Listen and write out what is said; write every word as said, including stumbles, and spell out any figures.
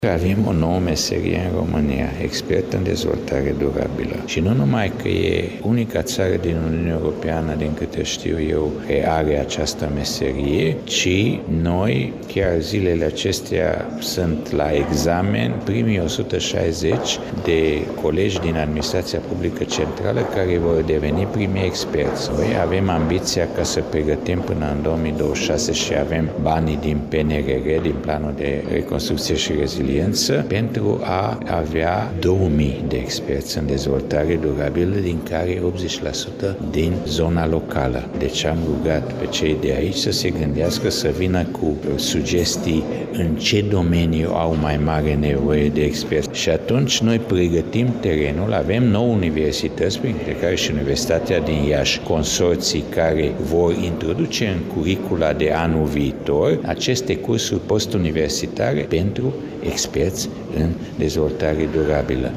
Avem o nouă meserie în România, expert în dezvoltare durabilă. Și nu numai că e unica țară din Uniunea Europeană, din câte știu eu, care are această meserie, ci noi, chiar zilele acestea, sunt la examen primii o sută șaizeci de colegi din administrația publică centrală care vor deveni primii experți. Noi avem ambiția ca să pregătim până în două mii douăzeci și șase și avem banii din P N R R, din Planul de Reconstrucție și Reziliență, pentru a avea două mii de experți în dezvoltare durabilă, din care optzeci la sută din zona locală. Deci am rugat pe cei de aici să se gândească, să vină cu sugestii în ce domeniu au mai mare nevoie de experți. Și atunci noi pregătim terenul, avem nouă universități, printre care și Universitatea din Iași, consorții care vor introduce în curicula de anul viitor aceste cursuri postuniversitare pentru experți în dezvoltare durabilă.